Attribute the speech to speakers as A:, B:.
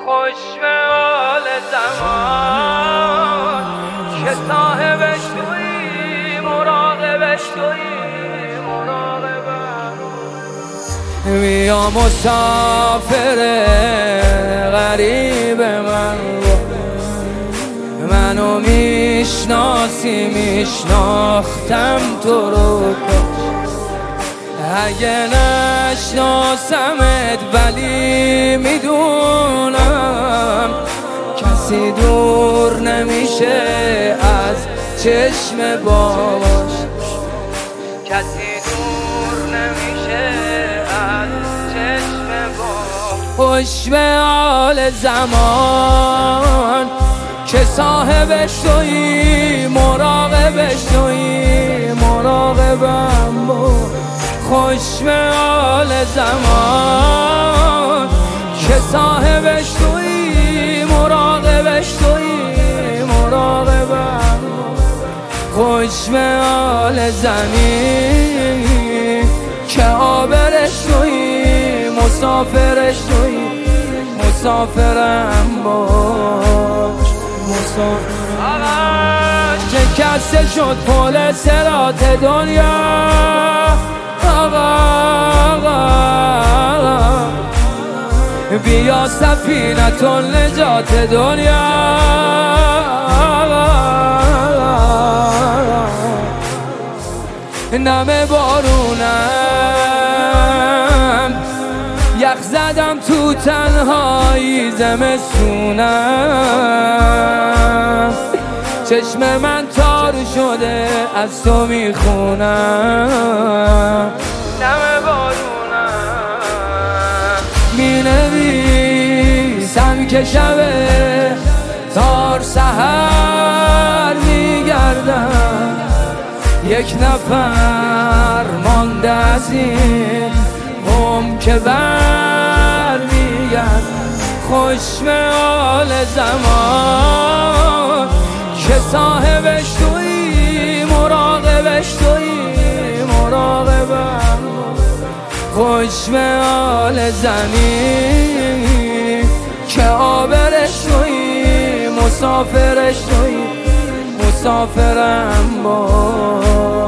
A: خوش به حال زمان که صاحبش تویی، مراقبش تویی، مراقبم.
B: بیا مسافر غریب منو میشناسی، میشناختم تو رو اگه نشناسمت، ولی میدونم کسی دور نمیشه از چشم باباش،
A: کسی دور نمیشه از چشم باباش.
B: خوش به حال زمان که صاحبش تویی، مراقبش تویی، مراقبم بود. خوش به حال زمان که صاحبش تویی، مراقبش تویی، مراقبم بود. خوش به حال زمین که آبرش تویی، مسافرش تویی، مسافرم باش، مسافرم. شکسته شد پل صراط دنیا، بیا سفینة النجات دنیا. نم بارونم، یخ زدم تو تنهایی زمستونم، چشم من تار شده از تو میخونم.
A: نم بارونم
B: مینویسم که شبه تار سحر میگردم، یک نفر مانده از این قوم که بر میگردم. خوش به حال زمان که صاحبش تویی، مراقبش تویی، مراقبم. خوش به حال زمین که آبرش تویی، مسافرش تویی، مسافرم باش.